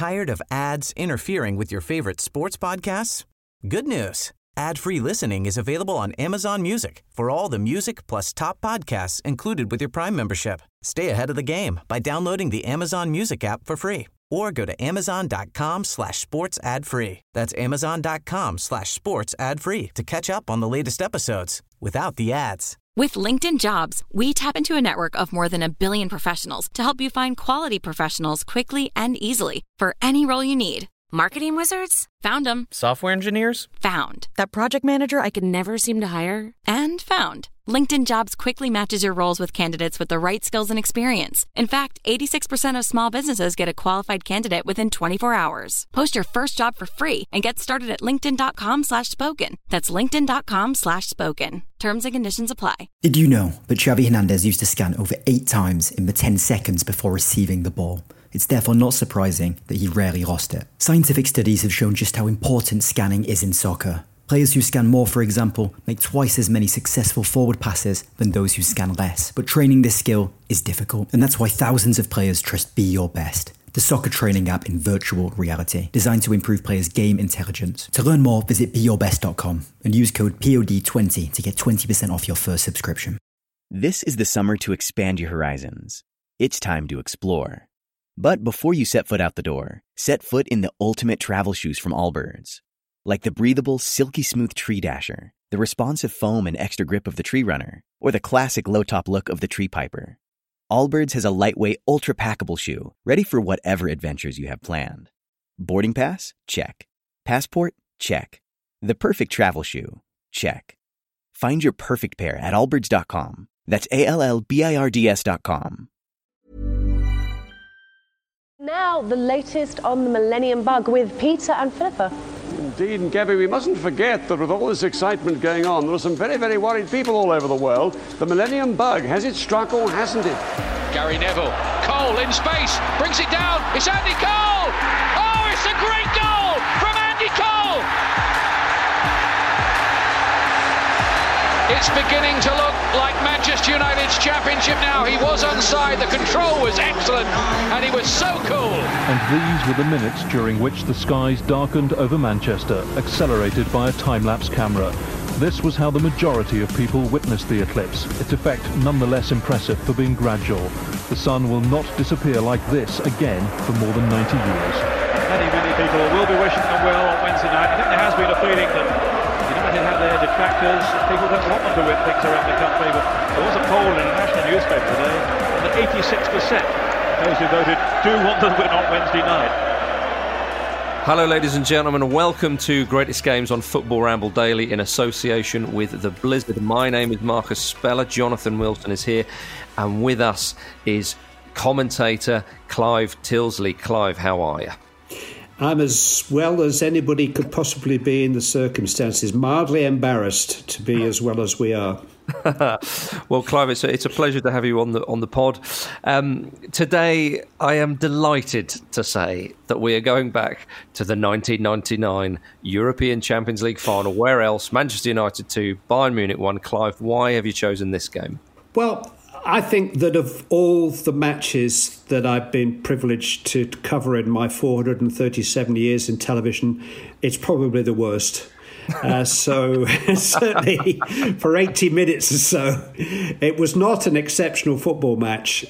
Tired of ads interfering with your favorite sports podcasts? Good news. Ad-free listening is available on Amazon Music for all the music plus top podcasts included with your Prime membership. Stay ahead of the game by downloading the Amazon Music app for free or go to amazon.com/sports ad free. That's amazon.com/sports ad free to catch up on the latest episodes without the ads. With LinkedIn Jobs, we tap into a network of more than 1 billion professionals to help you find quality professionals quickly and easily for any role you need. Marketing wizards? Found them. Software engineers? Found. That project manager I could never seem to hire? And found. LinkedIn Jobs quickly matches your roles with candidates with the right skills and experience. In fact, 86% of small businesses get a qualified candidate within 24 hours. Post your first job for free and get started at linkedin.com/spoken. That's linkedin.com/spoken. Terms and conditions apply. Did you know that Xavi Hernandez used to scan over 8 times in the 10 seconds before receiving the ball? It's therefore not surprising that he rarely lost it. Scientific studies have shown just how important scanning is in soccer. Players who scan more, for example, make twice as many successful forward passes than those who scan less. But training this skill is difficult, and that's why thousands of players trust Be Your Best, the soccer training app in virtual reality, designed to improve players' game intelligence. To learn more, visit BeYourBest.com and use code POD20 to get 20% off your first subscription. This is the summer to expand your horizons. It's time to explore. But before you set foot out the door, set foot in the ultimate travel shoes from Allbirds. Like the breathable, silky smooth Tree Dasher, the responsive foam and extra grip of the Tree Runner, or the classic low-top look of the Tree Piper. Allbirds has a lightweight, ultra-packable shoe, ready for whatever adventures you have planned. Boarding pass? Check. Passport? Check. The perfect travel shoe? Check. Find your perfect pair at allbirds.com. That's ALLBIRDS.com. Now, the latest on the Millennium Bug with Peter and Philippa. Indeed, and Gabby, we mustn't forget that with all this excitement going on, there are some very, very worried people all over the world. The Millennium Bug, has it struck or hasn't it? Gary Neville, Cole in space, brings it down, it's Andy Cole! Oh, it's a great goal from Andy Cole! It's beginning to look like Manchester United's championship now. He was onside, the control was excellent, and he was so cool. And these were the minutes during which the skies darkened over Manchester, accelerated by a time-lapse camera. This was how the majority of people witnessed the eclipse, its effect nonetheless impressive for being gradual. The sun will not disappear like this again for more than 90 years. Many people will be wishing them well on Wednesday night. I think there has been a feeling that United have their detractors. People don't want them to win things around the country, but there was a poll in a national newspaper today that 86% of those who voted do want them to win on Wednesday night. Hello ladies and gentlemen, and welcome to Greatest Games on Football Ramble Daily in association with The Blizzard. My name is Marcus Speller, Jonathan Wilson is here, and with us is commentator Clive Tilsley. Clive, how are you? I'm as well as anybody could possibly be in the circumstances, mildly embarrassed to be as well as we are. Well, Clive, it's a pleasure to have you on the pod. Today, I am delighted to say that we are going back to the 1999 European Champions League final. Where else? Manchester United 2, Bayern Munich 1. Clive, why have you chosen this game? Well, I think that of all the matches that I've been privileged to cover in my 437 years in television, it's probably the worst. So certainly for 80 minutes or so, it was not an exceptional football match.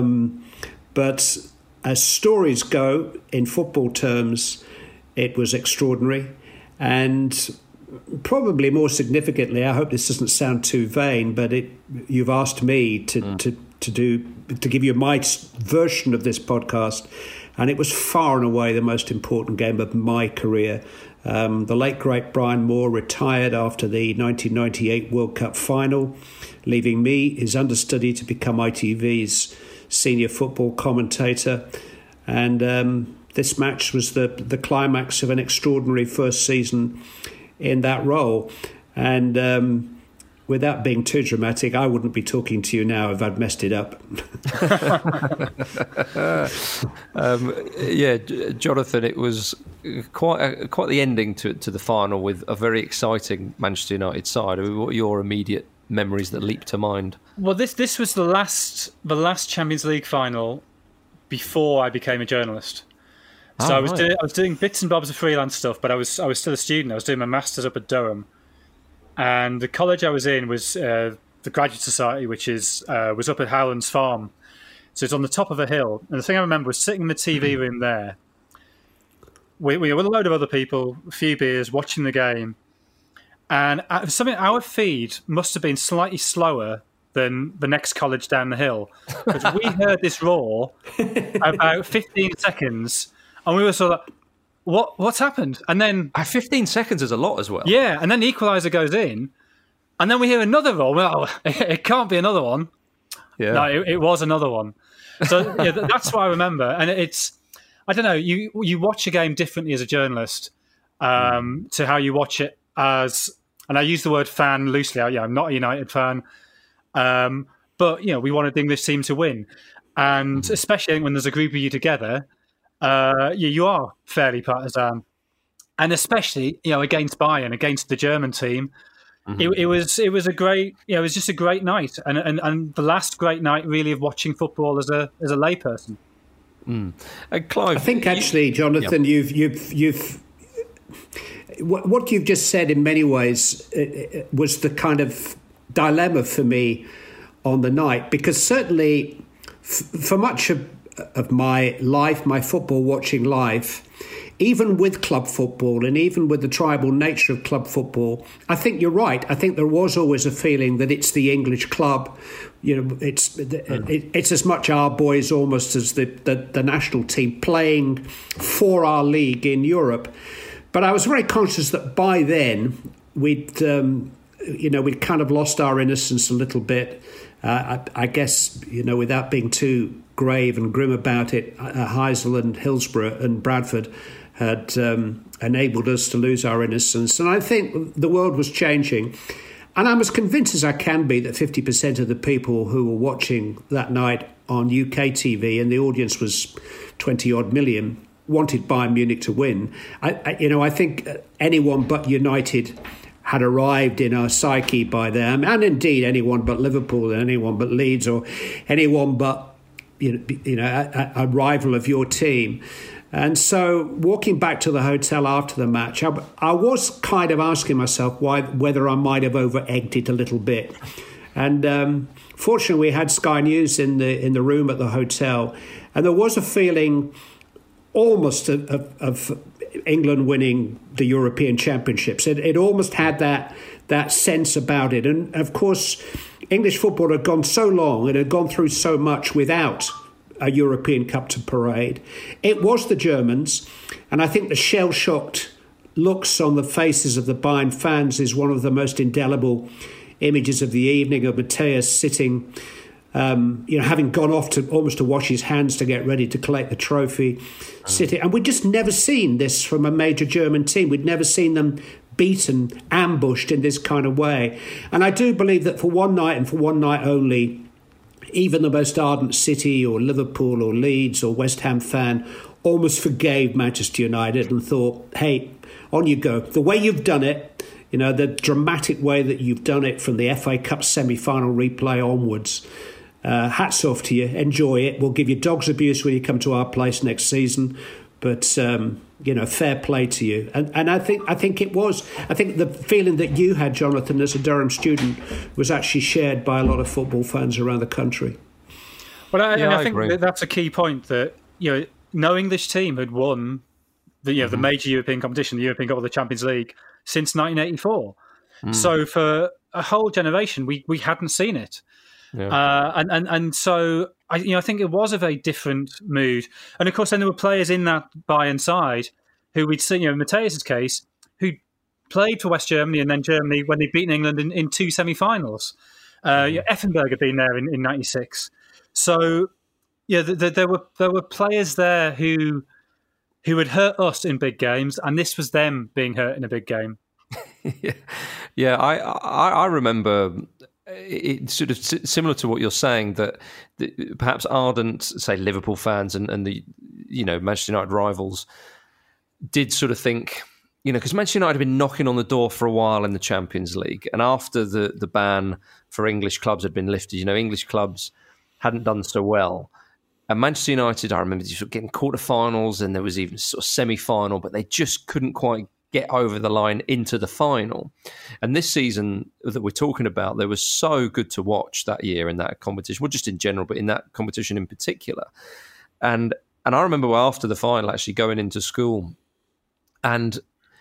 But as stories go, in football terms, it was extraordinary. And probably more significantly, I hope this doesn't sound too vain, but you've asked me to give you my version of this podcast, and it was far and away the most important game of my career. The late great Brian Moore retired after the 1998 World Cup final, leaving me, his understudy, to become ITV's senior football commentator. And this match was the climax of an extraordinary first season in that role. And without being too dramatic, I wouldn't be talking to you now if I'd messed it up. Jonathan, it was quite the ending to the final with a very exciting Manchester United side. I mean, what are your immediate memories that leap to mind? Well, this was the last Champions League final before I became a journalist. So I was doing bits and bobs of freelance stuff, but I was still a student. I was doing my masters up at Durham, and the college I was in was the Graduate Society, which was up at Howlands Farm. So it's on the top of a hill. And the thing I remember was sitting in the TV room there with a load of other people, a few beers, watching the game. And our feed must have been slightly slower than the next college down the hill, because we heard this roar about 15 seconds, and we were sort of like, what's happened? And then 15 seconds is a lot as well. Yeah, and then the equaliser goes in, and then we hear another roar. Well, it can't be another one. Yeah. No, it was another one. So yeah, that's what I remember. And I don't know, you watch a game differently as a journalist to how you watch it as, and I use the word fan loosely. I'm not a United fan. But, we wanted the English team to win. And especially when there's a group of you together, you are fairly partisan. And especially, against Bayern, against the German team, it was a great, it was just a great night. And the last great night, really, of watching football as a layperson. Clive, I think actually, Jonathan, you've what you've just said in many ways was the kind of dilemma for me on the night, because certainly for much of my life, my football watching life, even with club football and even with the tribal nature of club football, I think you're right. I think there was always a feeling that it's the English club. It's as much our boys almost as the national team playing for our league in Europe. But I was very conscious that by then we'd kind of lost our innocence a little bit. I guess, without being too grave and grim about it, Heysel and Hillsborough and Bradford had enabled us to lose our innocence. And I think the world was changing. And I'm as convinced as I can be that 50% of the people who were watching that night on UK TV, and the audience was 20-odd million, wanted Bayern Munich to win. I think anyone but United had arrived in our psyche by then, and indeed anyone but Liverpool, and anyone but Leeds, or anyone but a rival of your team. And so, walking back to the hotel after the match, I was kind of asking myself whether I might have over-egged it a little bit. And fortunately, we had Sky News in the room at the hotel, and there was a feeling almost of England winning the European Championships. It almost had that sense about it. And of course, English football had gone so long, it had gone through so much without a European Cup to parade. It was the Germans, and I think the shell-shocked looks on the faces of the Bayern fans is one of the most indelible images of the evening, of Matthias sitting, having gone off to almost to wash his hands to get ready to collect the trophy, sitting. And we'd just never seen this from a major German team. We'd never seen them beaten, ambushed in this kind of way. And I do believe that for one night and for one night only, even the most ardent City or Liverpool or Leeds or West Ham fan almost forgave Manchester United and thought, hey, on you go. The way you've done it, the dramatic way that you've done it from the FA Cup semi-final replay onwards, hats off to you. Enjoy it. We'll give you dog's abuse when you come to our place next season. But, fair play to you. And I think it was. I think the feeling that you had, Jonathan, as a Durham student was actually shared by a lot of football fans around the country. Well, I think that's a key point, that, no English team had won the major European competition, the European Cup or the Champions League, since 1984. So for a whole generation, we hadn't seen it. Yeah. And so I think it was a very different mood. And of course, then there were players in that Bayern side who we'd seen, in Matthias' case, who played for West Germany and then Germany when they'd beaten England in two semi-finals. Effenberg had been there in 96. So there were players there who had hurt us in big games, and this was them being hurt in a big game. I remember. It's sort of similar to what you're saying, that perhaps ardent, say, Liverpool fans and the Manchester United rivals did sort of think, because Manchester United had been knocking on the door for a while in the Champions League, and after the ban for English clubs had been lifted, English clubs hadn't done so well. And Manchester United, I remember sort of getting quarterfinals, and there was even sort of semi-final, but they just couldn't quite get over the line into the final. And this season that we're talking about, they were so good to watch that year in that competition, well, just in general, but in that competition in particular. And I remember after the final actually going into school, and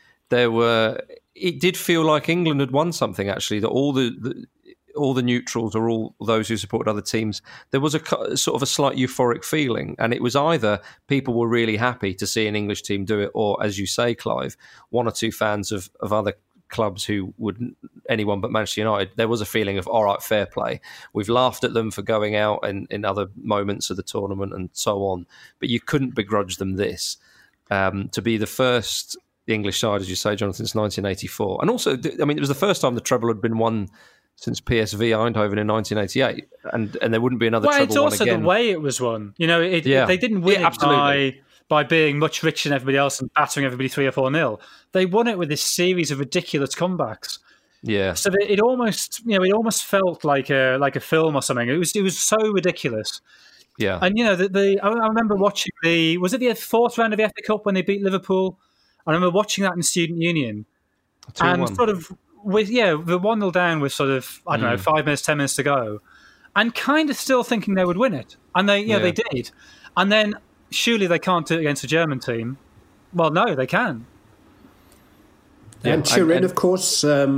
it did feel like England had won something, actually, that all the neutrals or all those who supported other teams, there was a sort of a slight euphoric feeling. And it was either people were really happy to see an English team do it, or, as you say, Clive, one or two fans of other clubs who wouldn't, anyone but Manchester United, there was a feeling of, all right, fair play. We've laughed at them for going out in other moments of the tournament and so on, but you couldn't begrudge them this. To be the first English side, as you say, Jonathan, since 1984. And also, I mean, it was the first time the treble had been won since PSV Eindhoven in 1988, and there wouldn't be another treble it's also won again. The way it was won. You know, they didn't win it by being much richer than everybody else and battering everybody 3 or 4-0. They won it with this series of ridiculous comebacks. Yeah. So it almost felt like a film or something. It was so ridiculous. Yeah. And I remember watching was it the fourth round of the FA Cup when they beat Liverpool? I remember watching that in Student Union, 2-1. And sort of with the 1-0 down with sort of 5 minutes, 10 minutes to go, and kind of still thinking they would win it, and they did, and then surely they can't do it against a German team. Well, no, they can. Yeah. And Turin, of course, they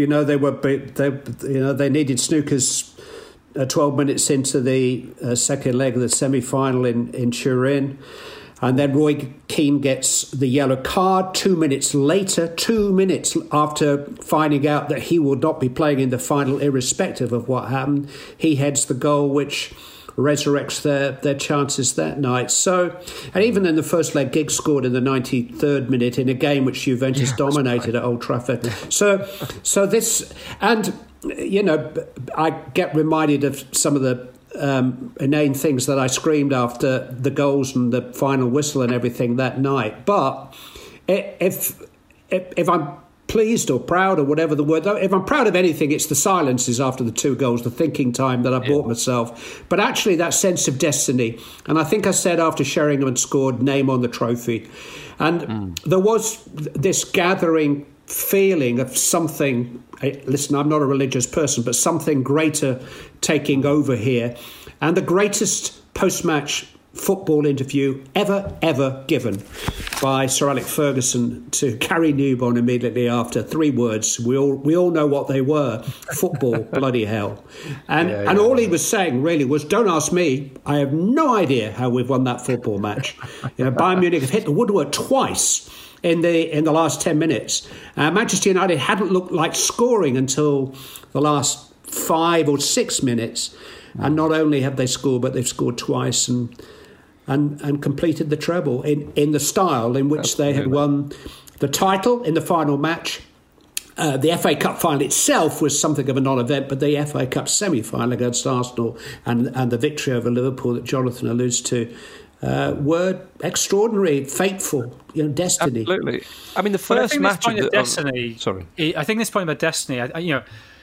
needed snookers 12 minutes into the second leg of the semi-final in Turin. And then Roy Keane gets the yellow card 2 minutes later, 2 minutes after finding out that he will not be playing in the final, irrespective of what happened. He heads the goal, which resurrects their chances that night. So, and even in the first leg, Giggs scored in the 93rd minute in a game which Juventus dominated at Old Trafford. So this, and, I get reminded of some of the inane things that I screamed after the goals and the final whistle and everything that night. But if I'm pleased or proud or whatever the word, if I'm proud of anything, it's the silences after the 2 goals, the thinking time that I bought myself. But actually that sense of destiny. And I think I said after Sheringham had scored, name on the trophy. And there was this gathering feeling of something, listen, I'm not a religious person, but something greater taking over here. And the greatest post-match football interview ever given by Sir Alex Ferguson to Gary Newborn immediately after. 3 words. We all know what they were. Football, bloody hell. And all he was saying really was, don't ask me. I have no idea how we've won that football match. Bayern Munich have hit the woodwork twice in the last 10 minutes. Manchester United hadn't looked like scoring until the last 5 or 6 minutes. And not only have they scored, but they've scored twice and completed the treble in the style in which they had won the title in the final match. The FA Cup final itself was something of a non-event, but the FA Cup semi-final against Arsenal and the victory over Liverpool that Jonathan alludes to were extraordinary, fateful, destiny. Absolutely. I mean, the first match of destiny. Sorry, I think this point about destiny.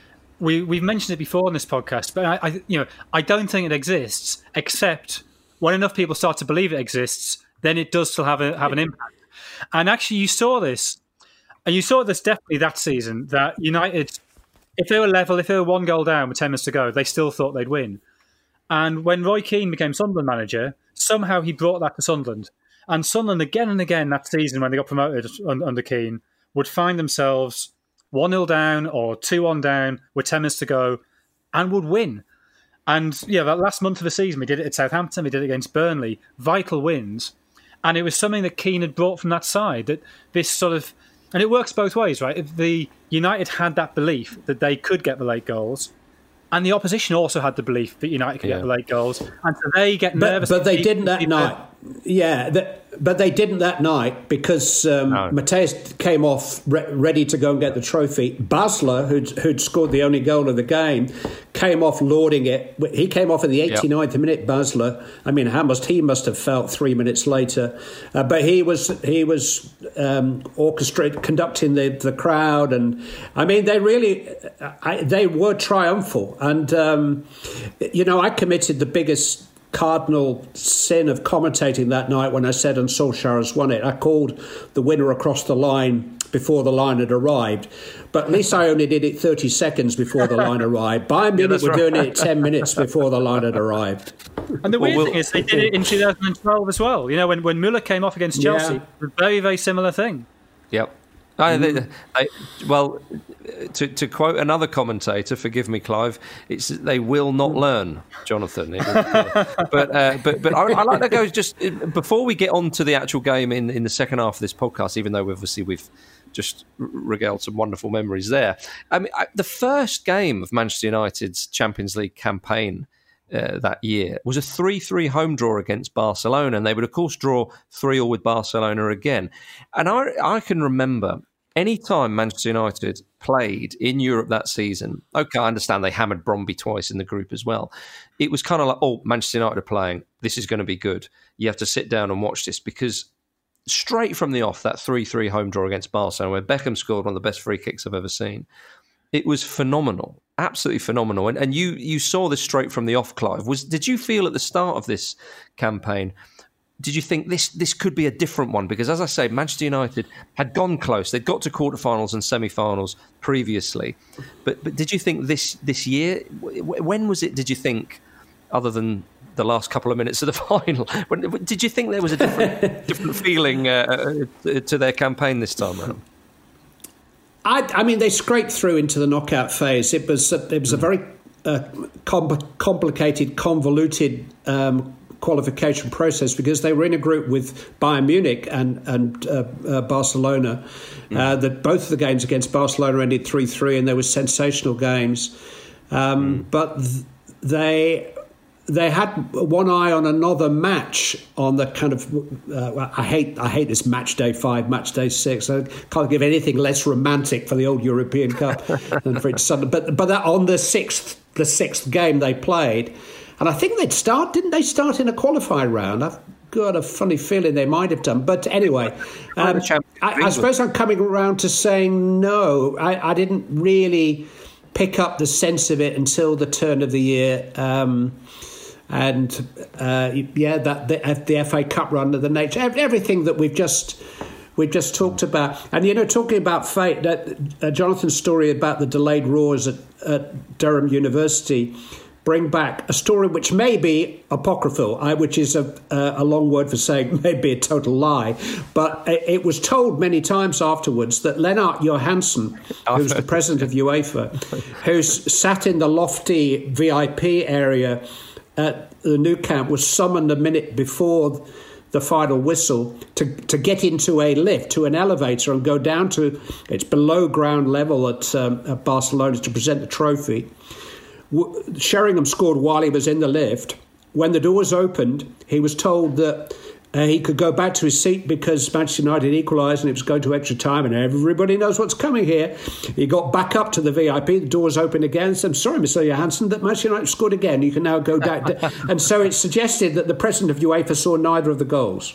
We've mentioned it before on this podcast, but I don't think it exists, except when enough people start to believe it exists, then it does still have an impact. And actually, you saw this definitely that season, that United, if they were level, if they were 1 goal down with 10 minutes to go, they still thought they'd win. And when Roy Keane became Sunderland manager, somehow he brought that to Sunderland. And Sunderland, again and again that season when they got promoted under Keane, would find themselves 1-0 down or 2-1 down with 10 minutes to go and would win. And that last month of the season, we did it at Southampton, we did it against Burnley, vital wins. And it was something that Keane had brought from that side, that this sort of, and it works both ways, right? If the United had that belief that they could get the late goals, and the opposition also had the belief that United could get the late goals, and so they get nervous. But they didn't that night. But they didn't that night because Mateus came off ready to go and get the trophy. Basler, who'd scored the only goal of the game, came off lauding it. He came off in the 89th minute, Basler. I mean, he must have felt 3 minutes later. But he was orchestrating, conducting the crowd. And, I mean, they were triumphal. And, I committed the biggest cardinal sin of commentating that night when I said, and Solskjaer has won it. I called the winner across the line before the line had arrived. But at least I only did it 30 seconds before the line arrived. Bayern Munich were doing it 10 minutes before the line had arrived. And the weird thing is they did it in 2012 as well. You know, when Müller came off against Chelsea, a very, very similar thing. Yep. To quote another commentator, forgive me, Clive, it's they will not learn, Jonathan. But I like that goes just before we get on to the actual game in the second half of this podcast. Even though we've just regaled some wonderful memories there. I mean, the first game of Manchester United's Champions League campaign that year was a 3-3 home draw against Barcelona, and they would of course draw 3-3 with Barcelona again. And I can remember any time Manchester United played in Europe that season, okay, I understand they hammered Brøndby twice in the group as well. It was kind of like, oh, Manchester United are playing, this is going to be good. You have to sit down and watch this, because straight from the off, that 3-3 home draw against Barcelona, where Beckham scored one of the best free kicks I've ever seen, it was phenomenal, absolutely phenomenal. And you saw this straight from the off, Clive. Did you feel at the start of this campaign, did you think this could be a different one? Because, as I say, Manchester United had gone close. They'd got to quarterfinals and semi-finals previously. But did you think this year, when was it, did you think, other than the last couple of minutes of the final, did you think there was a different feeling to their campaign this time around? I mean, they scraped through into the knockout phase. It was a very complicated, convoluted qualification process, because they were in a group with Bayern Munich and Barcelona. That both of the games against Barcelona ended 3-3, and they were sensational games. But they had one eye on another match on the kind of I hate this match day 5, match day 6. I can't give anything less romantic for the old European Cup than for its Sunday. But that on the sixth game they played. And I think didn't they start in a qualifying round? I've got a funny feeling they might have done. But anyway, I suppose I'm coming around to saying no. I didn't really pick up the sense of it until the turn of the year. The FA Cup run, the nature, everything that we've just talked about. And, talking about fate, that Jonathan's story about the delayed roars at Durham University bring back a story which may be apocryphal, which is a long word for saying maybe a total lie, but it was told many times afterwards that Lennart Johansson, who's the president of UEFA, who's sat in the lofty VIP area at the Nou Camp, was summoned a minute before the final whistle to get into a lift, to an elevator, and go down to its below ground level at Barcelona to present the trophy. Sheringham scored while he was in the lift. When the doors opened, he was told that he could go back to his seat because Manchester United equalised and it was going to extra time, and everybody knows what's coming here. He got back up to the VIP, the doors opened again, and said, "I'm sorry, Mr. Johansson, that Manchester United scored again. You can now go back." And so it's suggested that the president of UEFA saw neither of the goals.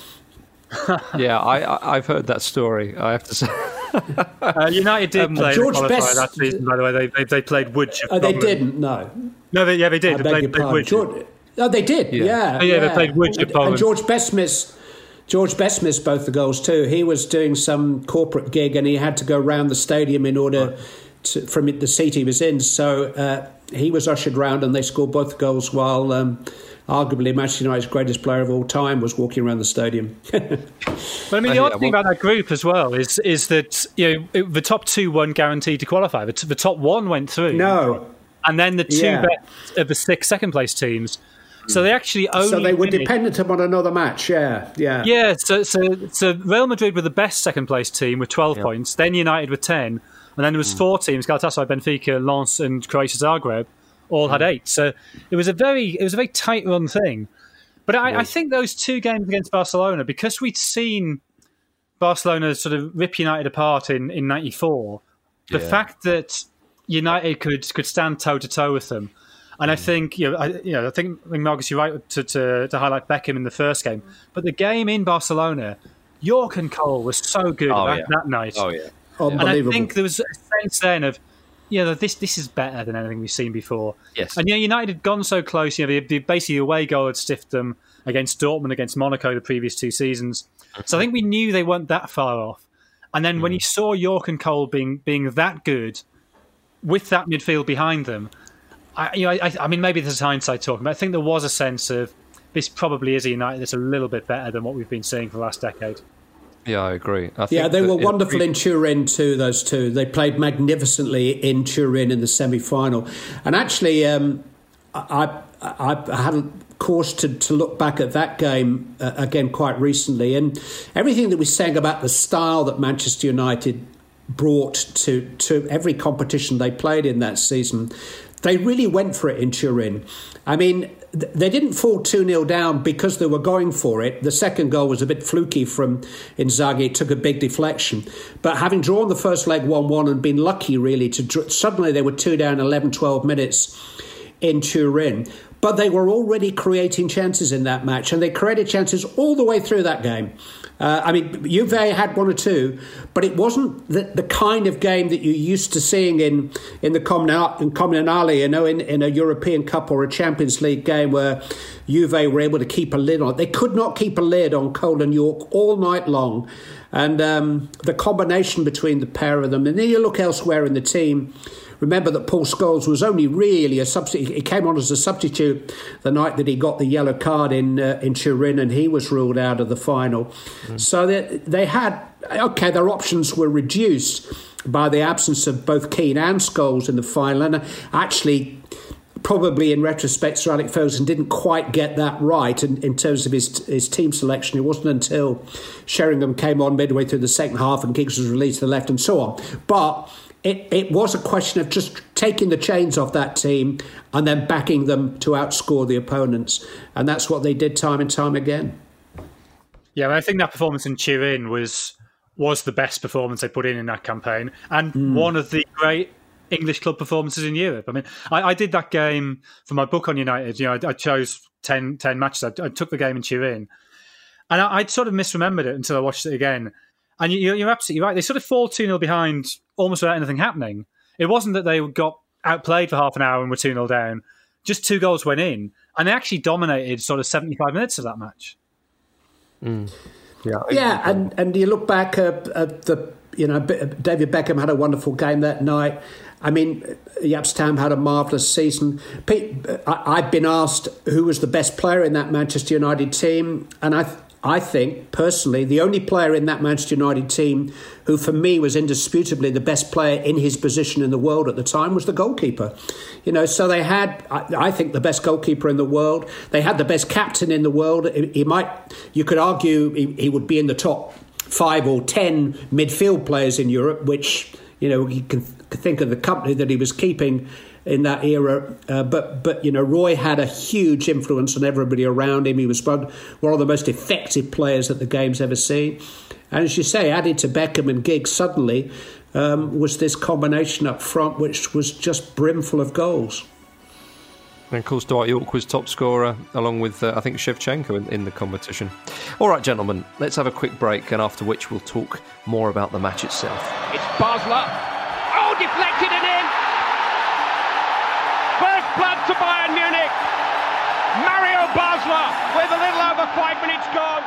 Yeah, I've heard that story, I have to say. United did play that season, by the way. They played Woodship. They didn't, no. No, they did. They played Woodship. Oh, they did, yeah. They played Woodship. And George Best missed both the goals too. He was doing some corporate gig and he had to go round the stadium in order from the seat he was in. So he was ushered round and they scored both goals while arguably Manchester United's greatest player of all time was walking around the stadium. But I mean, the odd thing about that group as well is that the top two weren't guaranteed to qualify. The top one went through. No. And then the two best of the 6 second-place teams. So they actually only... So they were dependent upon another match, yeah. Yeah, so Real Madrid were the best second-place team with 12 points, then United with 10, and then there was 4 teams, Galatasaray, Benfica, Lens and Croatia Zagreb, all had 8. So it was a very tight-run thing. But I think those 2 games against Barcelona, because we'd seen Barcelona sort of rip United apart in 94, the fact that United could stand toe-to-toe with them. And I think, I think Marcus, you're right to highlight Beckham in the first game. But the game in Barcelona, York and Cole was so good that night. Oh, yeah. And I think there was a sense then of, this is better than anything we've seen before. Yes. And United had gone so close. Basically the away goal had stiffed them against Dortmund, against Monaco the previous 2 seasons. So I think we knew they weren't that far off. And then when you saw Yorke and Cole being that good with that midfield behind them, I mean, maybe this is hindsight talking, but I think there was a sense of this probably is a United that's a little bit better than what we've been seeing for the last decade. Yeah, I agree. They were wonderful in Turin too, those two. They played magnificently in Turin in the semi-final. And actually, I had a course to look back at that game again quite recently. And everything that we're saying about the style that Manchester United brought to every competition they played in that season, they really went for it in Turin. I mean, they didn't fall 2-0 down because they were going for it. The second goal was a bit fluky from Inzaghi. It took a big deflection. But having drawn the first leg 1-1 and been lucky, really, suddenly they were 2 down 11, 12 minutes in Turin. But they were already creating chances in that match, and they created chances all the way through that game. I mean, Juve had 1 or 2, but it wasn't the kind of game that you're used to seeing in the Comunale, in a European Cup or a Champions League game where Juve were able to keep a lid on it. They could not keep a lid on Cole and Yorke all night long. And the combination between the pair of them, and then you look elsewhere in the team. Remember that Paul Scholes was only really a substitute. He came on as a substitute the night that he got the yellow card in Turin, and he was ruled out of the final. So they had, their options were reduced by the absence of both Keane and Scholes in the final. And actually, probably in retrospect, Sir Alex Ferguson didn't quite get that right in terms of his team selection. It wasn't until Sheringham came on midway through the second half and Giggs was released to the left and so on. But it was a question of just taking the chains off that team and then backing them to outscore the opponents. And that's what they did time and time again. Yeah, I think that performance in Turin was the best performance they put in that campaign, and one of the great English club performances in Europe. I mean, I did that game for my book on United. I chose 10 matches. I took the game in Turin, and I'd sort of misremembered it until I watched it again. And you're absolutely right. They sort of fall 2-0 behind almost without anything happening. It wasn't that they got outplayed for half an hour and were 2-0 down. Just 2 goals went in, and they actually dominated sort of 75 minutes of that match. Yeah, and you look back at the, David Beckham had a wonderful game that night. I mean, Jaap Stam had a marvellous season. I've been asked who was the best player in that Manchester United team, and I think, personally, the only player in that Manchester United team who, for me, was indisputably the best player in his position in the world at the time was the goalkeeper. So they had, I think, the best goalkeeper in the world. They had the best captain in the world. You could argue he would be in the top 5 or 10 midfield players in Europe, which, you can think of the company that he was keeping in that era, but Roy had a huge influence on everybody around him. He was one of the most effective players that the game's ever seen. And as you say, added to Beckham and Giggs suddenly was this combination up front, which was just brimful of goals. And of course, Dwight Yorke was top scorer, along with, I think, Shevchenko in the competition. All right, gentlemen, let's have a quick break, and after which we'll talk more about the match itself. It's Basler. Oh, deflected and in! First blood to Bayern Munich. Mario Basler with a little over 5 minutes gone.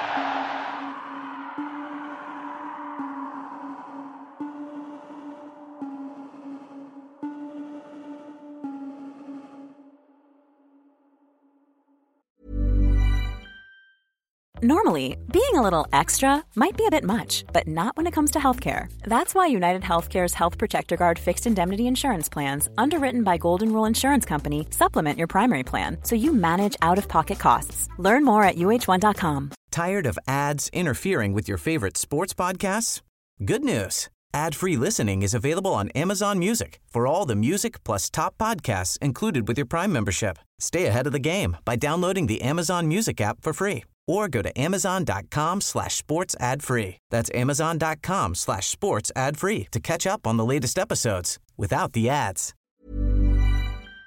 Normally, being a little extra might be a bit much, but not when it comes to healthcare. That's why United Healthcare's Health Protector Guard fixed indemnity insurance plans, underwritten by Golden Rule Insurance Company, supplement your primary plan so you manage out-of-pocket costs. Learn more at UH1.com. Tired of ads interfering with your favorite sports podcasts? Good news. Ad-free listening is available on Amazon Music for all the music plus top podcasts included with your Prime membership. Stay ahead of the game by downloading the Amazon Music app for free. Or go to amazon.com/sports ad free. That's amazon.com/sports ad free to catch up on the latest episodes without the ads.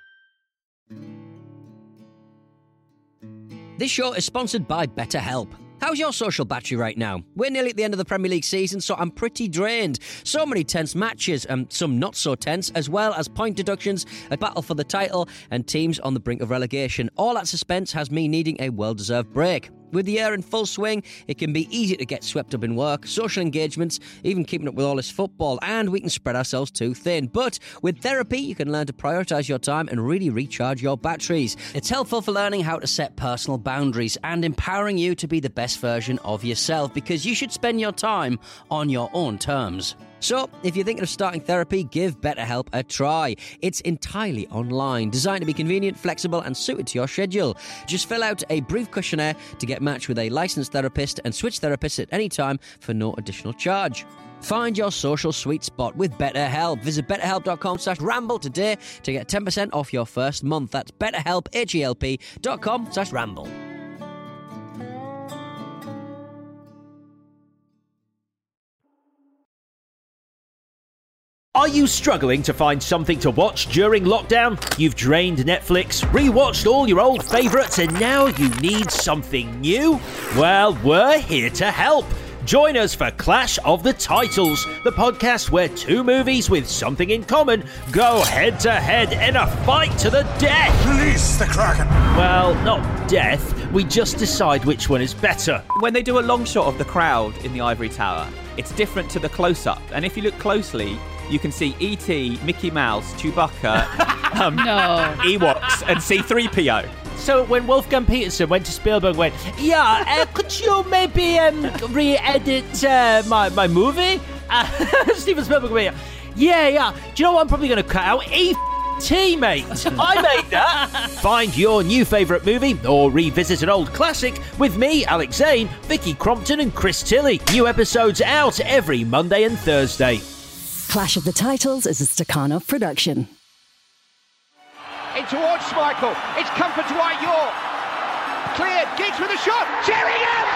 This show is sponsored by BetterHelp. How's your social battery right now? We're nearly at the end of the Premier League season, so I'm pretty drained. So many tense matches, and some not so tense, as well as point deductions, a battle for the title, and teams on the brink of relegation. All that suspense has me needing a well-deserved break. With the year in full swing, it can be easy to get swept up in work, social engagements, even keeping up with all this football, and we can spread ourselves too thin. But with therapy, you can learn to prioritise your time and really recharge your batteries. It's helpful for learning how to set personal boundaries and empowering you to be the best version of yourself, because you should spend your time on your own terms. So, if you're thinking of starting therapy, give BetterHelp a try. It's entirely online, designed to be convenient, flexible, and suited to your schedule. Just fill out a brief questionnaire to get matched with a licensed therapist and switch therapists at any time for no additional charge. Find your social sweet spot with BetterHelp. Visit betterhelp.com/ramble today to get 10% off your first month. That's betterhelp, HELP.com/ramble. Are you struggling to find something to watch during lockdown? You've drained Netflix, rewatched all your old favourites, and now you need something new? Well, we're here to help. Join us for Clash of the Titles, the podcast where two movies with something in common go head-to-head in a fight to the death. Release the Kraken. Well, not death. We just decide which one is better. When they do a long shot of the crowd in the Ivory Tower, it's different to the close-up. And if you look closely, you can see E.T., Mickey Mouse, Chewbacca, Ewoks, and C-3PO. So when Wolfgang Peterson went to Spielberg and went, could you maybe re-edit my movie? Steven Spielberg went, yeah. Do you know what I'm probably going to cut out? E.T., mate. I made that. Find your new favourite movie or revisit an old classic with me, Alex Zane, Vicky Crompton and Chris Tilley. New episodes out every Monday and Thursday. Clash of the Titles is a Stakhanov production. In towards Schmeichel. It's come for Dwight York. Cleared. Giggs with a shot. Sheringham!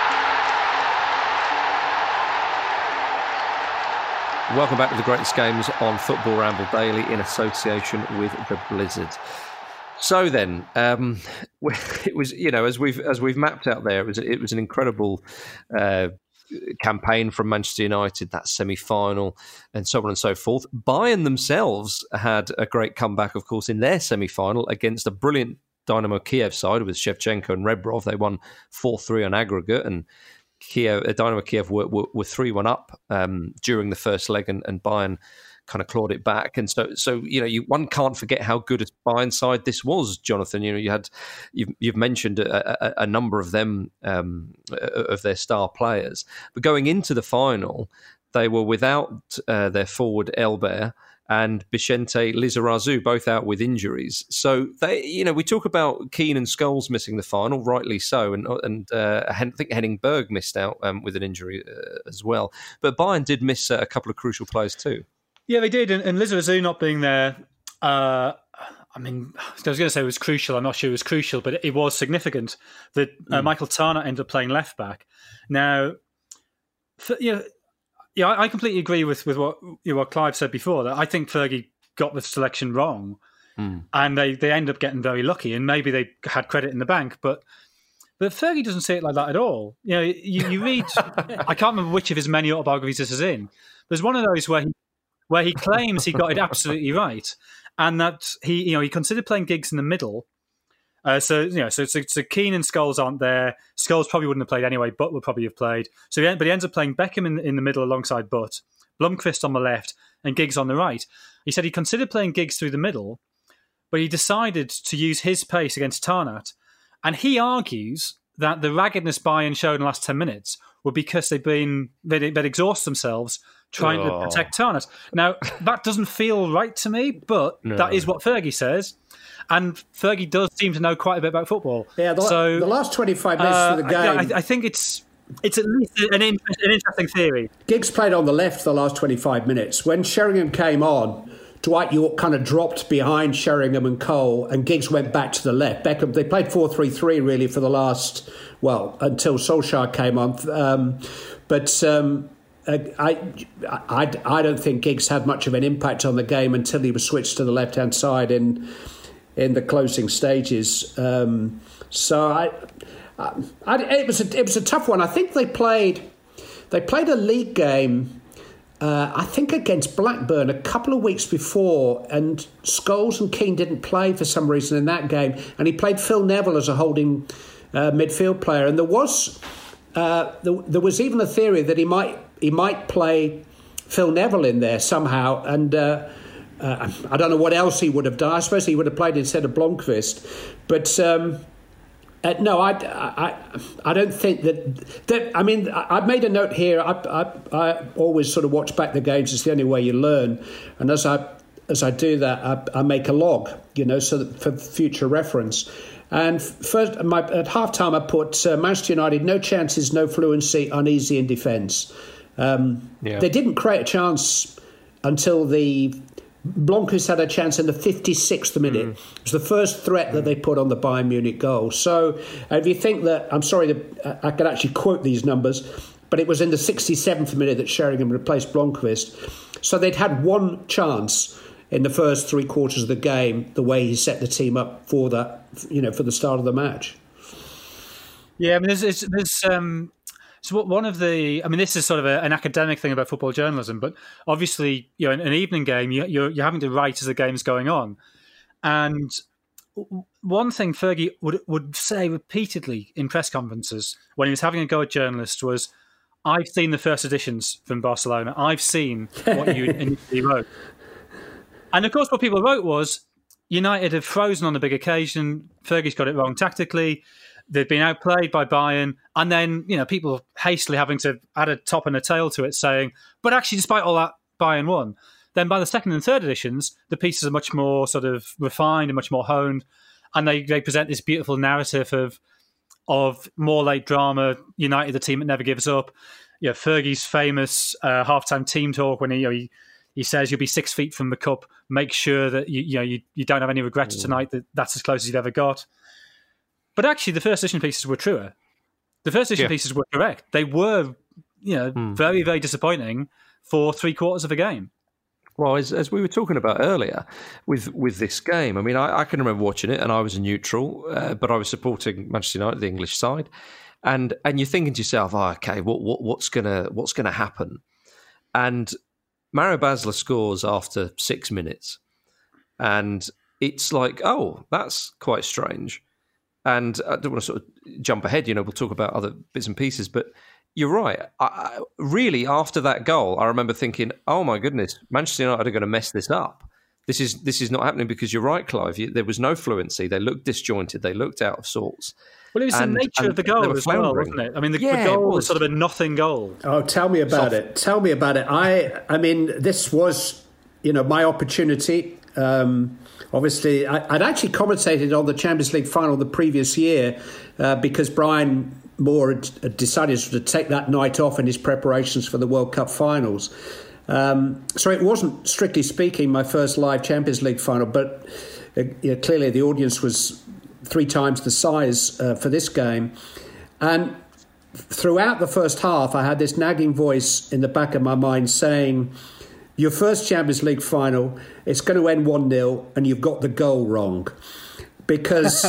Welcome back to the greatest games on Football Ramble Daily in association with the Blizzard. So then, it was, as we've mapped out there, it was an incredible campaign from Manchester United, that semi-final and so on and so forth. Bayern themselves had a great comeback, of course, in their semi-final against a brilliant Dynamo Kiev side with Shevchenko and Rebrov. They won 4-3 on aggregate, and Dynamo Kiev were 3-1 up during the first leg, and Bayern kind of clawed it back. And so one can't forget how good a Bayern side this was, Jonathan. You've mentioned a number of them, of their star players, but going into the final, they were without their forward Elber and Vicente Lizarazu, both out with injuries. So we talk about Keane and Scholes missing the final, rightly so, and I think Henning Berg missed out with an injury as well. But Bayern did miss a couple of crucial players too. Yeah, they did, and Lizarazu not being there, I was going to say it was crucial. I'm not sure it was crucial, but it was significant that Michael Tarnat ended up playing left back. Now, I completely agree with what Clive said before. That I think Fergie got the selection wrong, and they end up getting very lucky, and maybe they had credit in the bank, but Fergie doesn't see it like that at all. You read, I can't remember which of his many autobiographies this is in. There's one of those where he claims he got it absolutely right, and that he considered playing Giggs in the middle. So Keane and Scholes aren't there. Scholes probably wouldn't have played anyway. Butt would probably have played. But he ends up playing Beckham in the middle alongside Butt, Blomqvist on the left, and Giggs on the right. He said he considered playing Giggs through the middle, but he decided to use his pace against Tarnat. And he argues that the raggedness Bayern showed in the last 10 minutes were because they'd exhausted themselves trying to protect Tarnat. Now, that doesn't feel right to me, but that is what Fergie says. And Fergie does seem to know quite a bit about football. Yeah, the last 25 minutes of the game... I think it's at least an interesting theory. Giggs played on the left the last 25 minutes. When Sheringham came on, Dwight York kind of dropped behind Sheringham and Cole, and Giggs went back to the left. Beckham, they played 4-3-3 really for the last, until Solskjaer came on. I don't think Giggs had much of an impact on the game until he was switched to the left-hand side in the closing stages. So it was a tough one. I think they played a league game. I think against Blackburn a couple of weeks before, and Scholes and Keane didn't play for some reason in that game, and he played Phil Neville as a holding midfield player, and there was even a theory that he might play Phil Neville in there somehow, and I don't know what else he would have done. I suppose he would have played instead of Blomqvist, but. No, I don't think that. I mean, I've made a note here. I always sort of watch back the games. It's the only way you learn. And as I do that, I make a log, so that for future reference. And first, at half-time, I put Manchester United, no chances, no fluency, uneasy in defence. They didn't create a chance until Blomqvist had a chance in the 56th minute. It was the first threat that they put on the Bayern Munich goal. So if you think that, I'm sorry that I could actually quote these numbers, but it was in the 67th minute that Sheringham replaced Blomqvist. So they'd had one chance in the first three quarters of the game, the way he set the team up for that, for the start of the match. Yeah, I mean, so one of the, I mean, this is sort of an academic thing about football journalism, but obviously, in an evening game, you're having to write as the game's going on. And one thing Fergie would say repeatedly in press conferences when he was having a go at journalists was, I've seen the first editions from Barcelona. I've seen what you initially wrote. And of course, what people wrote was, United have frozen on a big occasion. Fergie's got it wrong tactically. They've been outplayed by Bayern, and then people hastily having to add a top and a tail to it, saying, "But actually, despite all that, Bayern won." Then by the second and third editions, the pieces are much more sort of refined and much more honed, and they present this beautiful narrative of more late drama. United, the team that never gives up. Fergie's famous halftime team talk when he says, "You'll be 6 feet from the cup. Make sure that you don't have any regrets tonight. That's as close as you've ever got." But actually, the first edition pieces were truer. The first edition pieces were correct. They were, very, very disappointing for three quarters of a game. Well, as we were talking about earlier with this game, I mean, I can remember watching it, and I was a neutral, but I was supporting Manchester United, the English side, and you're thinking to yourself, okay, what's gonna happen? And Mario Basler scores after 6 minutes, and it's like, oh, that's quite strange. And I don't want to sort of jump ahead, we'll talk about other bits and pieces, but you're right. I really, after that goal, I remember thinking, oh my goodness, Manchester United are going to mess this up. This is not happening, because you're right, Clive. There was no fluency. They looked disjointed. They looked out of sorts. Well, it was the nature of the goal as well, wasn't it? I mean, the goal was sort of a nothing goal. Oh, tell me about it. Tell me about it. I mean, this was, my opportunity. Obviously, I'd actually commentated on the Champions League final the previous year because Brian Moore had decided to take that night off in his preparations for the World Cup finals. So it wasn't, strictly speaking, my first live Champions League final, but clearly the audience was 3 times the size for this game. And throughout the first half, I had this nagging voice in the back of my mind saying, your first Champions League final, it's going to end 1-0 and you've got the goal wrong. Because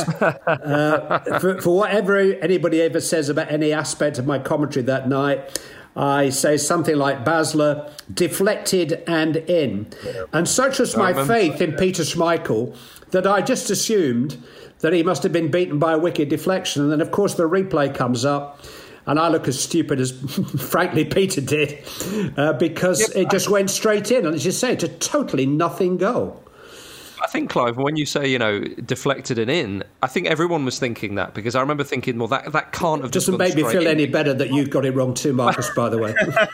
for whatever anybody ever says about any aspect of my commentary that night, I say something like Basler, deflected and in. And such was my faith in Peter Schmeichel that I just assumed that he must have been beaten by a wicked deflection. And then, of course, the replay comes up. And I look as stupid as, frankly, Peter did, because it just went straight in. And as you say, it's a totally nothing goal. I think, Clive, when you say, deflected and in, I think everyone was thinking that, because I remember thinking, well, that can't have just doesn't make me feel any better that you've got it wrong too, Marcus, by the way.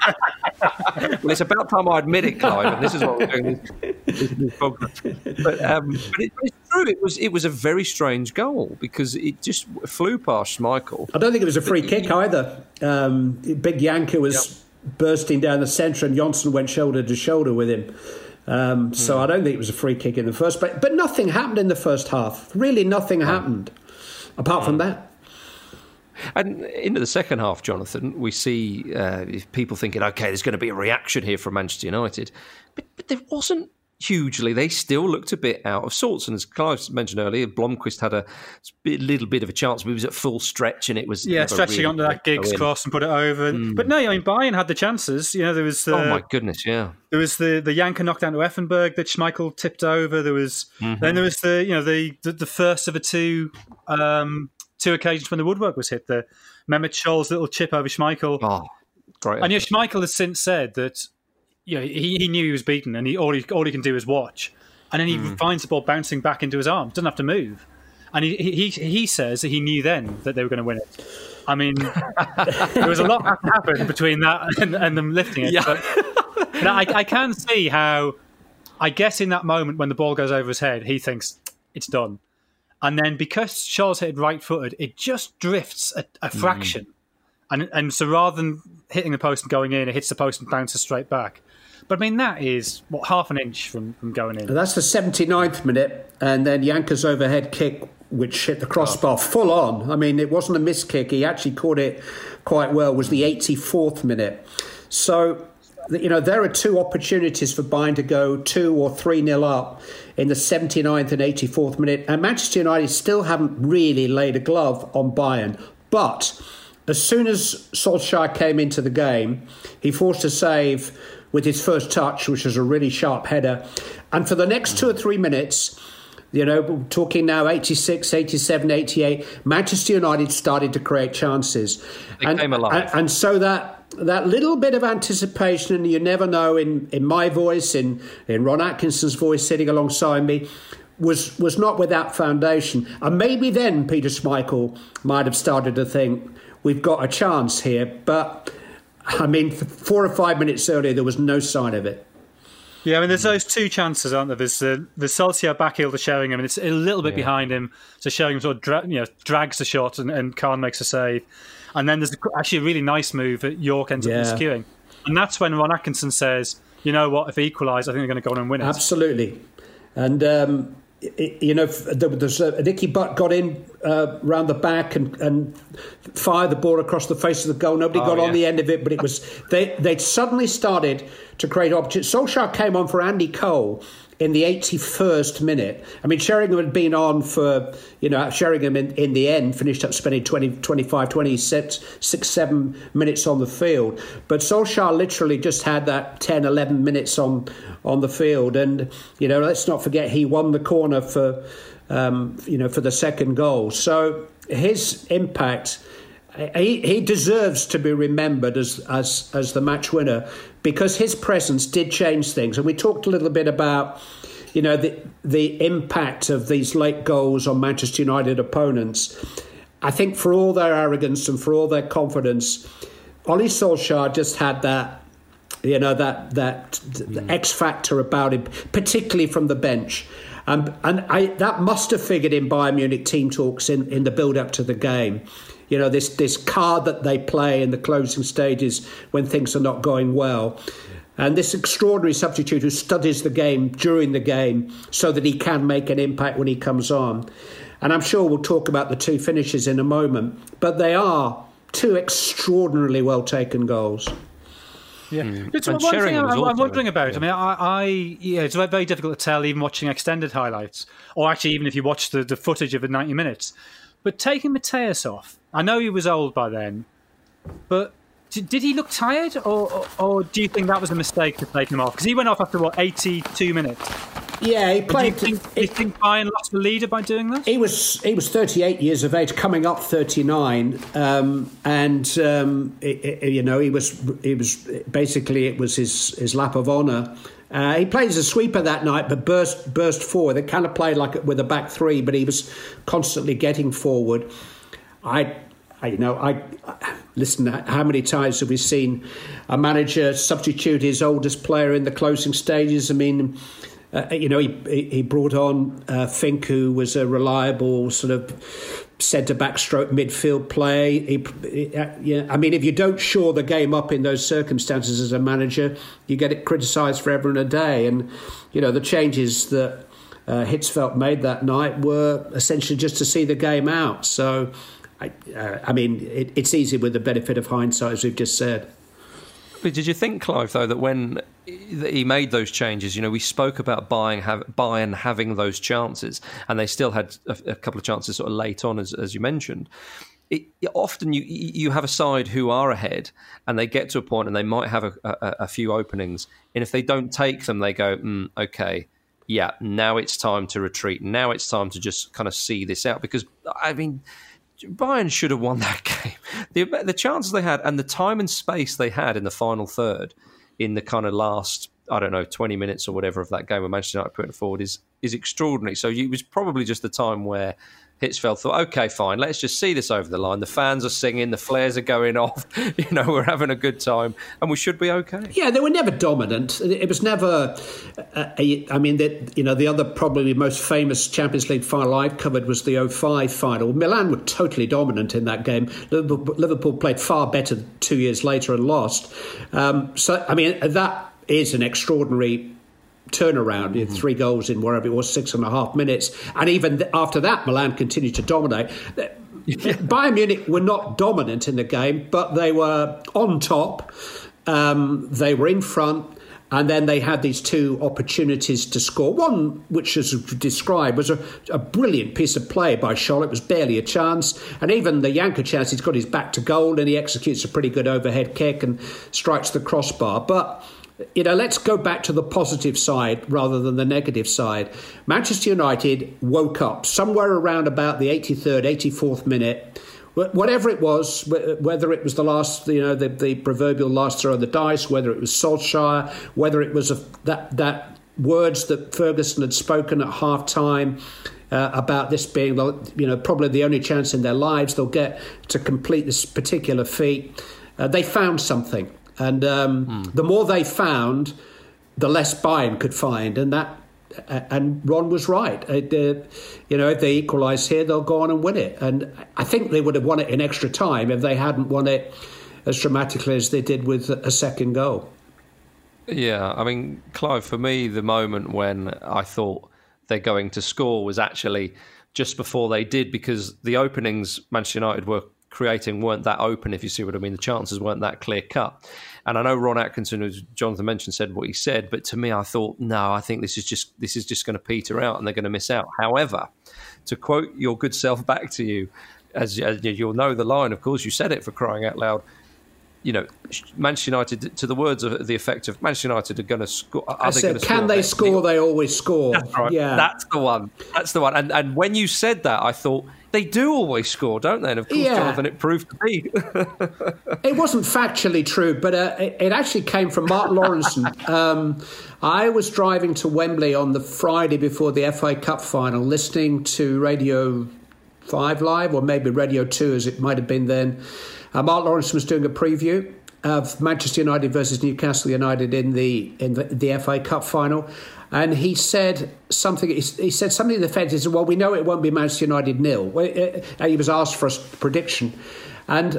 Well, it's about time I admit it, Clive, and this is what we're doing this program. But it's true, it was a very strange goal, because it just flew past Schmeichel. I don't think it was a free kick either. Big Yanker was bursting down the centre, and Johnson went shoulder to shoulder with him. So I don't think it was a free kick in the first place. But nothing happened in the first half. Really nothing happened apart from that. And into the second half, Jonathan, we see people thinking, OK, there's going to be a reaction here from Manchester United. But there wasn't hugely, they still looked a bit out of sorts. And as Clive mentioned earlier, Blomqvist had a little bit of a chance, but he was at full stretch, and it was stretching really onto that Giggs cross and put it over. But no, I mean, Bayern had the chances. There was oh my goodness, yeah. There was the Janker knockdown to Effenberg that Schmeichel tipped over. There was then there was the first of the two occasions when the woodwork was hit. The Mehmet Scholl's little chip over Schmeichel. Oh, great! And Schmeichel has since said that. He knew he was beaten, and all he can do is watch. And then he finds the ball bouncing back into his arm. Doesn't have to move. And he says that he knew then that they were going to win it. I mean, there was a lot that happened between that and them lifting it. Yeah. But I can see how, I guess in that moment when the ball goes over his head, he thinks it's done. And then because Scholl's hit right-footed, it just drifts a fraction. And so rather than hitting the post and going in, it hits the post and bounces straight back. But I mean, that is, half an inch from going in. And that's the 79th minute, and then Janker's overhead kick, which hit the crossbar full on. I mean, it wasn't a missed kick. He actually caught it quite well, was the 84th minute. So, there are two opportunities for Bayern to go 2 or 3-0 up in the 79th and 84th minute. And Manchester United still haven't really laid a glove on Bayern. But as soon as Solskjaer came into the game, he forced a save with his first touch, which was a really sharp header. And for the next 2 or 3 minutes, talking now 86, 87, 88, Manchester United started to create chances. They came alive. And so that little bit of anticipation, and you never know, in my voice, in Ron Atkinson's voice sitting alongside me, was not without foundation. And maybe then Peter Schmeichel might have started to think, we've got a chance here. But, I mean, 4 or 5 minutes earlier, there was no sign of it. Yeah, I mean, there's those two chances, aren't there? There's the Solskjaer backheel to Sheringham, and it's a little bit behind him. So Sheringham sort of drags the shot, and Kahn makes a save. And then there's actually a really nice move that York ends up miscuing. And that's when Ron Atkinson says, you know what, if they equalise, I think they're going to go on and win it. Absolutely. And... Nicky Butt got in round the back and fired the ball across the face of the goal. Nobody got on the end of it, but it was they'd suddenly started to create opportunities. Solskjaer came on for Andy Cole in the 81st minute. I mean, Sheringham had been on for, Sheringham in the end finished up spending 26, 7 minutes on the field. But Solskjaer literally just had that 10, 11 minutes on the field. And, let's not forget he won the corner for the second goal. So his impact, he deserves to be remembered as the match winner, because his presence did change things. And we talked a little bit about, the impact of these late goals on Manchester United opponents. I think for all their arrogance and for all their confidence, Ole Solskjaer just had that, that X factor about him, particularly from the bench. And that must have figured in Bayern Munich team talks in the build-up to the game. This card that they play in the closing stages when things are not going well. And this extraordinary substitute who studies the game during the game so that he can make an impact when he comes on. And I'm sure we'll talk about the two finishes in a moment. But they are two extraordinarily well-taken goals. Yeah, it's one thing I'm wondering about. I mean, it's very difficult to tell even watching extended highlights, or actually even if you watch the footage of the 90 minutes. But taking Mateus off, I know he was old by then, but did he look tired, or do you think that was a mistake to take him off? Because he went off after 82 minutes. Yeah, he played. Do you think Bayern lost the leader by doing that? He was 38 years of age, coming up 39, he was basically, it was his lap of honour. He played as a sweeper that night, but burst forward. They kind of played like with a back three, but he was constantly getting forward. Listen, how many times have we seen a manager substitute his oldest player in the closing stages? I mean, he brought on Fink, who was a reliable sort of centre-back stroke midfield player. I mean, if you don't shore the game up in those circumstances as a manager, you get it criticised forever and a day. And, the changes that Hitzfeld made that night were essentially just to see the game out. So, it's easy with the benefit of hindsight, as we've just said. But did you think, Clive, though, that when he made those changes, we spoke about Bayern having those chances, and they still had a couple of chances sort of late on, as you mentioned. Often you have a side who are ahead, and they get to a point and they might have a few openings, and if they don't take them, they go, okay, yeah, now it's time to retreat. Now it's time to just kind of see this out, because, I mean, Bayern should have won that game. The chances they had and the time and space they had in the final third, in the kind of last, 20 minutes or whatever of that game where Manchester United put it forward is extraordinary. So it was probably just the time where Hitzfeld thought, okay, fine, let's just see this over the line. The fans are singing, the flares are going off, we're having a good time, and we should be okay. Yeah, they were never dominant. It was never, the other probably most famous Champions League final I've covered was the 2005 final. Milan were totally dominant in that game. Liverpool played far better 2 years later and lost. That is an extraordinary turnaround. You had 3 goals in wherever it was, 6.5 minutes, and even after that Milan continued to dominate. Bayern Munich were not dominant in the game, but they were on top. They were in front, and then they had these 2 opportunities to score. One, which is described, was a brilliant piece of play by Scholl. It was barely a chance, and even the Janka chance, he's got his back to goal and he executes a pretty good overhead kick and strikes the crossbar. But let's go back to the positive side rather than the negative side. Manchester United woke up somewhere around about the 83rd, 84th minute. Whatever it was, whether it was the last, the proverbial last throw of the dice, whether it was Solskjaer, whether it was that words that Ferguson had spoken at half-time about this being, probably the only chance in their lives they'll get to complete this particular feat, they found something. And the more they found, the less Bayern could find, and Ron was right. If they equalise here, they'll go on and win it. And I think they would have won it in extra time if they hadn't won it as dramatically as they did with a second goal. Yeah, I mean, Clive, for me, the moment when I thought they're going to score was actually just before they did, because the openings Manchester United were creating weren't that open, if you see what I mean. The chances weren't that clear cut. And I know Ron Atkinson, as Jonathan mentioned, said what he said, but to me, I thought, no, I think this is just going to peter out and they're going to miss out. However, to quote your good self back to you, as you'll know the line, of course, you said it, for crying out loud, Manchester United, to the words of the effect of Manchester United are going to score. Can they score? They always score. That's right. Yeah, that's the one. And when you said that, I thought, they do always score, don't they? And of course, Jonathan, it proved to be. It wasn't factually true, but it actually came from Mark Lawrenson. I was driving to Wembley on the Friday before the FA Cup final, listening to Radio 5 Live, or maybe Radio 2 as it might have been then. Mark Lawrenson was doing a preview of Manchester United versus Newcastle United in the FA Cup final. And he said something. He said something to the effect. He said, "Well, we know it won't be Manchester United 0." And he was asked for a prediction, and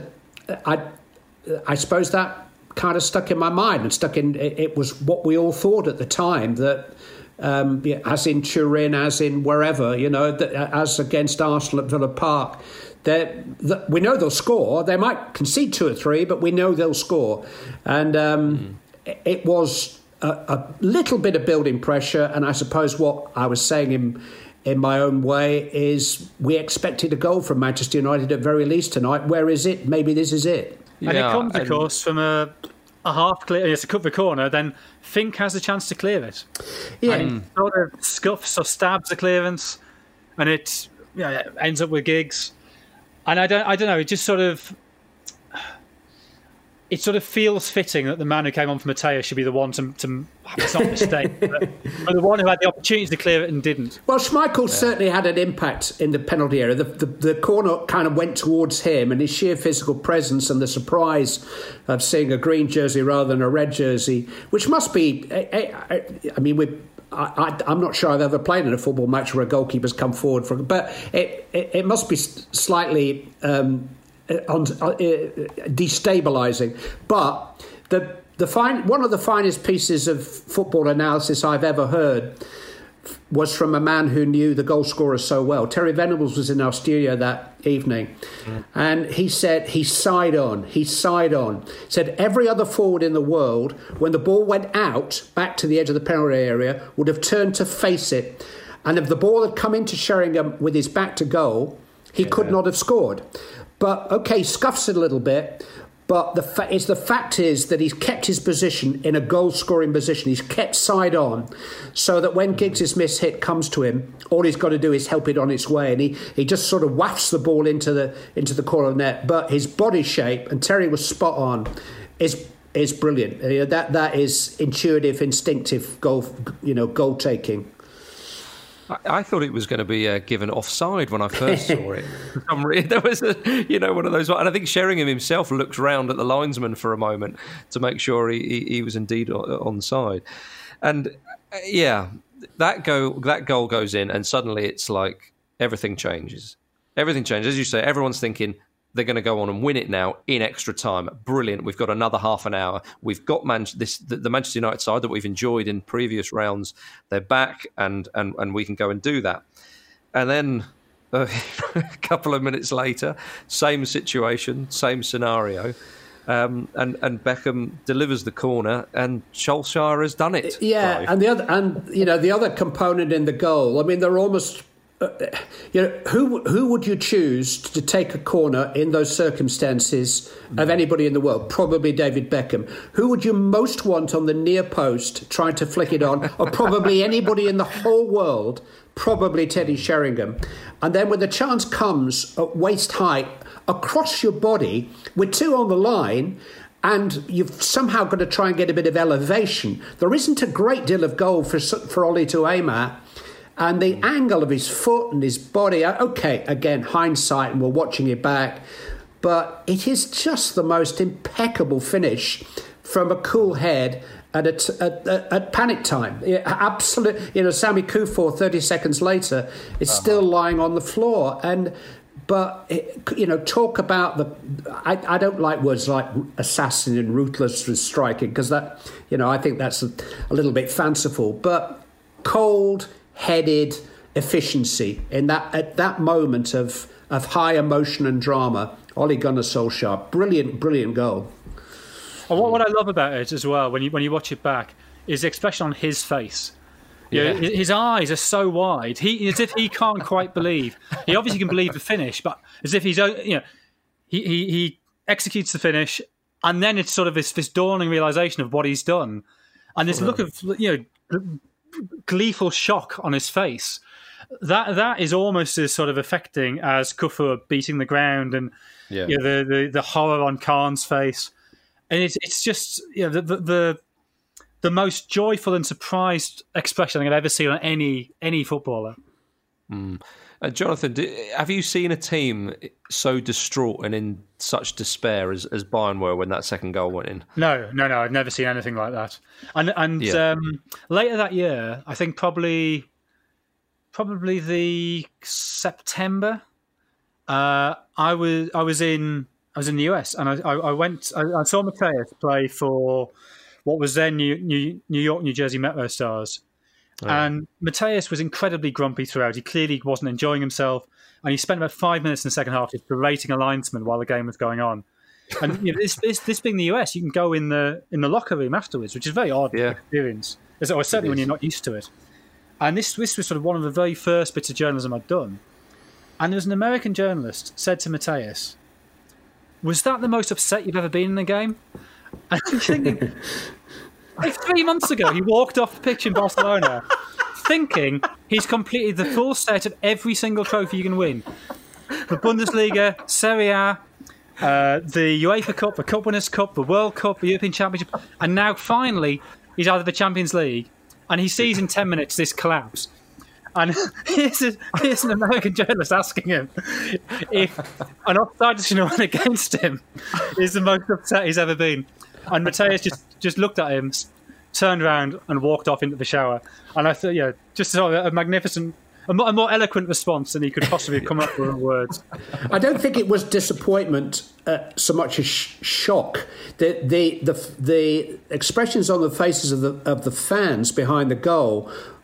I suppose that kind of stuck in my mind and stuck in. It was what we all thought at the time, that as in Turin, as in wherever, as against Arsenal at Villa Park. We know they'll score. They might concede 2 or 3, but we know they'll score. And it was a little bit of building pressure. And I suppose what I was saying in my own way is we expected a goal from Manchester United at very least tonight. Where is it? Maybe this is it. And it comes, of course, from a half clear. It's a cut the corner. Then Fink has a chance to clear it. Yeah, and he sort of scuffs or stabs the clearance, and it ends up with Giggs. And I don't know. It just sort of feels fitting that the man who came on for Mateo should be the one to it's not a mistake, but the one who had the opportunity to clear it and didn't. Well, Schmeichel certainly had an impact in the penalty area. The corner kind of went towards him, and his sheer physical presence and the surprise of seeing a green jersey rather than a red jersey, which must be. I mean, I'm not sure I've ever played in a football match where a goalkeeper's come forward but it must be slightly destabilising. But one of the finest pieces of football analysis I've ever heard was from a man who knew the goal scorer so well. Terry Venables was in our studio that evening, and he said he sighed on. Said every other forward in the world, when the ball went out back to the edge of the penalty area, would have turned to face it, and if the ball had come into Sheringham with his back to goal, he could not have scored. But okay, scuffs it a little bit. But the fact is that he's kept his position in a goal-scoring position. He's kept side on, so that when Giggs' miss hit comes to him, all he's got to do is help it on its way, and he just sort of wafts the ball into the corner of the net. But his body shape, and Terry was spot on, is brilliant. That is intuitive, instinctive goal taking. I thought it was going to be given offside when I first saw it. There was one of those, and I think Sheringham himself looked round at the linesman for a moment to make sure he was indeed onside. And that goal goes in, and suddenly it's like everything changes. Everything changes, as you say. Everyone's thinking they're going to go on and win it now in extra time. Brilliant. We've got another half an hour. We've got the Manchester United side that we've enjoyed in previous rounds. They're back, and we can go and do that. And then a couple of minutes later, same situation, same scenario. And Beckham delivers the corner, and Solskjaer has done it. Yeah, Clive. And the other component in the goal. I mean, they're almost. Who would you choose to take a corner in those circumstances of anybody in the world? Probably David Beckham. Who would you most want on the near post trying to flick it on? Or probably anybody in the whole world? Probably Teddy Sheringham. And then when the chance comes at waist height across your body with two on the line, and you've somehow got to try and get a bit of elevation, there isn't a great deal of goal for Ollie to aim at. And the angle of his foot and his body, okay, again, hindsight, and we're watching it back, but it is just the most impeccable finish from a cool head at panic time. Absolutely, Sammy Kufor, 30 seconds later, is still lying on the floor. But talk about I don't like words like assassin and ruthless striking, because that, I think that's a little bit fanciful. But cold-headed efficiency at that moment of high emotion and drama. Ole Gunnar Solskjaer, brilliant goal. And what I love about it as well, when you watch it back, is the expression on his face. Yeah. His eyes are so wide. As if he can't quite believe. He obviously can believe the finish, but as if he's he executes the finish, and then it's sort of this dawning realization of what he's done, and this look of gleeful shock on his face. That is almost as sort of affecting as Kufur beating the ground, and the horror on Khan's face, and it's just the most joyful and surprised expression I've ever seen on any footballer. Jonathan, have you seen a team so distraught and in such despair as Bayern were when that second goal went in? No, I've never seen anything like that. And later that year, I think probably the September, I was in the US, and I saw Mateus play for what was then New York, New Jersey Metro Stars. Oh. And Mateus was incredibly grumpy throughout. He clearly wasn't enjoying himself, and he spent about 5 minutes in the second half just berating a linesman while the game was going on. And this being the US, you can go in the locker room afterwards, which is a very odd experience, or certainly when you're not used to it. And this was sort of one of the very first bits of journalism I'd done. And there was an American journalist said to Mateus, "Was that the most upset you've ever been in a game?" And I'm thinking, like 3 months ago, he walked off the pitch in Barcelona thinking he's completed the full set of every single trophy you can win. The Bundesliga, Serie A, the UEFA Cup, the Cup Winners' Cup, the World Cup, the European Championship, and now finally he's out of the Champions League, and he sees in 10 minutes this collapse. And here's an American journalist asking him if an offside decision went against him is the most upset he's ever been. And Mateus just looked at him, turned around, and walked off into the shower. And I thought, just sort of a magnificent, a more eloquent response than he could possibly come up with in words. I don't think it was disappointment so much as shock. The expressions on the faces of the fans behind the goal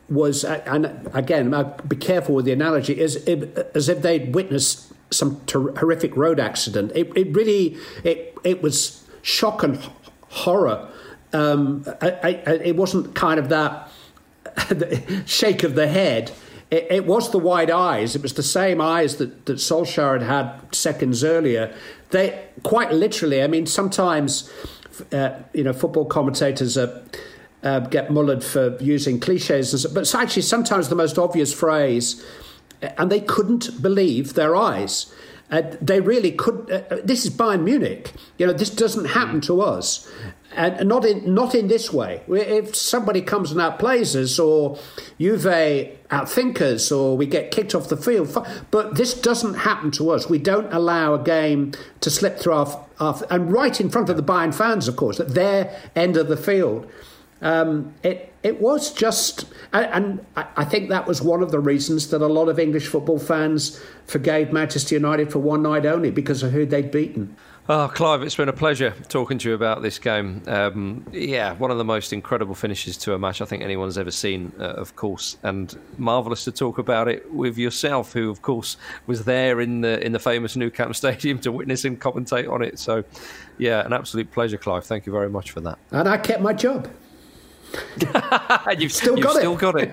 was, and again, be careful with the analogy, as if they'd witnessed some horrific road accident. It was shock and horror. It wasn't kind of that shake of the head. It was the wide eyes. It was the same eyes that Solskjaer had seconds earlier. They quite literally. I mean, sometimes football commentators get mullered for using cliches, but it's actually sometimes the most obvious phrase. And they couldn't believe their eyes. They really couldn't. This is Bayern Munich. This doesn't happen to us. And not in this way. If somebody comes and outplays us, or Juve outthink us, or we get kicked off the field, but this doesn't happen to us. We don't allow a game to slip through our and right in front of the Bayern fans, of course, at their end of the field. It was just, and I think that was one of the reasons that a lot of English football fans forgave Manchester United for one night only, because of who they'd beaten. Oh, Clive, it's been a pleasure talking to you about this game. One of the most incredible finishes to a match I think anyone's ever seen, of course, and marvellous to talk about it with yourself, who, of course, was there in the famous Nou Camp Stadium to witness and commentate on it. So, yeah, an absolute pleasure, Clive. Thank you very much for that. And I kept my job. You've still got it.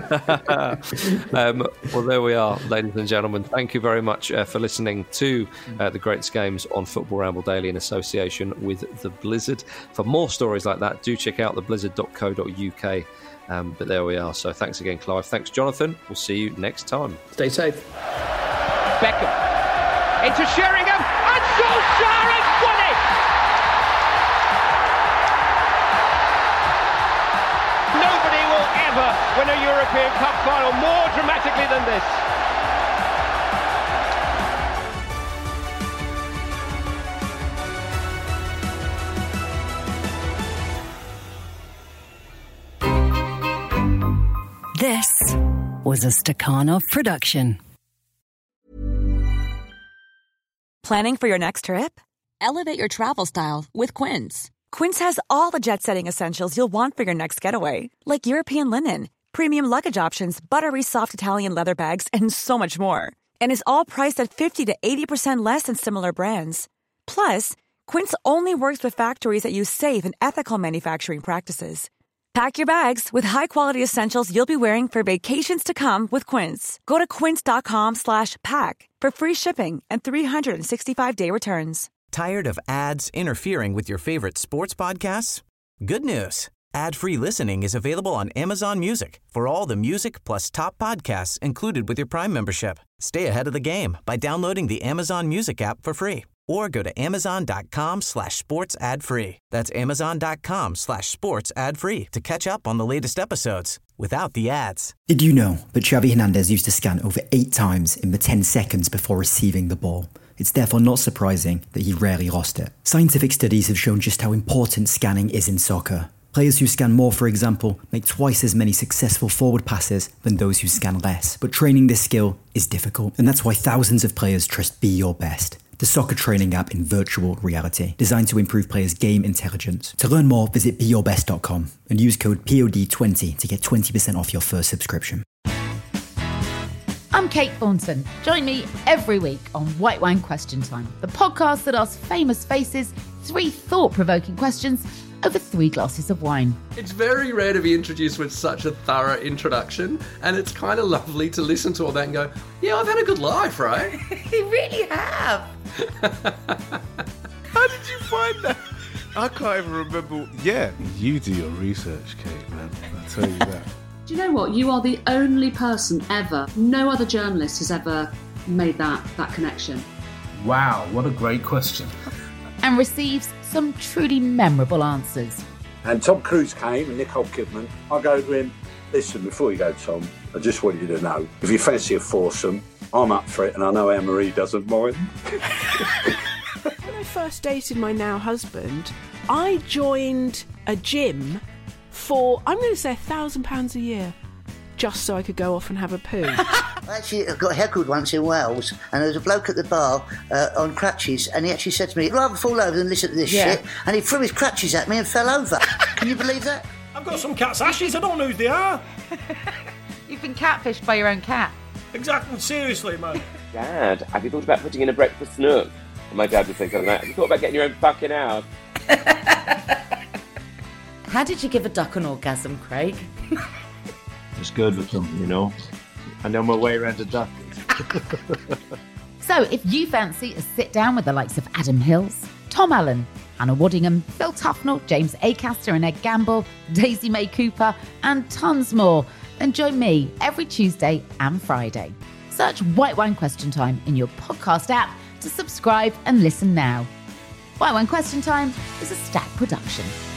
Well, there we are, ladies and gentlemen. Thank you very much for listening to the Greatest Games on Football Ramble Daily in association with The Blizzard. For more stories like that, do check out theblizzard.co.uk. But there we are. So thanks again, Clive. Thanks, Jonathan. We'll see you next time. Stay safe. Beckham into Sheringham, and Solskjaer has won it! Nobody will ever win a European Cup final more dramatically than this. This was a Stakhanov production. Planning for your next trip? Elevate your travel style with Quince. Quince has all the jet-setting essentials you'll want for your next getaway, like European linen, premium luggage options, buttery soft Italian leather bags, and so much more. And is all priced at 50 to 80% less than similar brands. Plus, Quince only works with factories that use safe and ethical manufacturing practices. Pack your bags with high-quality essentials you'll be wearing for vacations to come with Quince. Go to quince.com/pack for free shipping and 365-day returns. Tired of ads interfering with your favorite sports podcasts? Good news. Ad-free listening is available on Amazon Music for all the music plus top podcasts included with your Prime membership. Stay ahead of the game by downloading the Amazon Music app for free, or go to amazon.com/sports ad free. That's amazon.com/sports ad free to catch up on the latest episodes without the ads. Did you know that Xavi Hernandez used to scan over 8 times in the 10 seconds before receiving the ball? It's therefore not surprising that he rarely lost it. Scientific studies have shown just how important scanning is in soccer. Players who scan more, for example, make twice as many successful forward passes than those who scan less. But training this skill is difficult, and that's why thousands of players trust Be Your Best, the soccer training app in virtual reality, designed to improve players' game intelligence. To learn more, visit BeYourBest.com and use code POD20 to get 20% off your first subscription. I'm Kate Thornton. Join me every week on White Wine Question Time, the podcast that asks famous faces 3 thought-provoking questions over 3 glasses of wine. It's very rare to be introduced with such a thorough introduction, and it's kind of lovely to listen to all that and go, yeah, I've had a good life, right? You really have. How did you find that? I can't even remember. Yeah, you do your research, Kate, man. I'll tell you that. Do you know what? You are the only person ever, no other journalist has ever made that connection. Wow, what a great question. And receives some truly memorable answers. And Tom Cruise came and Nicole Kidman. I go to him, listen, before you go, Tom, I just want you to know, if you fancy a foursome, I'm up for it, and I know Anne-Marie doesn't mind. When I first dated my now husband, I joined a gym for, I'm going to say £1,000 a year, just so I could go off and have a poo. I actually got heckled once in Wales, and there was a bloke at the bar on crutches, and he actually said to me, I'd rather fall over than listen to this shit, and he threw his crutches at me and fell over. Can you believe that? I've got some cat's ashes. I don't know who they are. You've been catfished by your own cat. Exactly. Seriously, man. Dad, have you thought about putting in a breakfast nook? And my dad would say something like, have you thought about getting your own fucking house? How did you give a duck an orgasm, Craig? It's good with them, you know. I know my way around a duck. So if you fancy a sit down with the likes of Adam Hills, Tom Allen, Anna Waddingham, Phil Tufnell, James Acaster and Ed Gamble, Daisy May Cooper, and tons more, then join me every Tuesday and Friday. Search White Wine Question Time in your podcast app to subscribe and listen now. White Wine Question Time is a Stack production.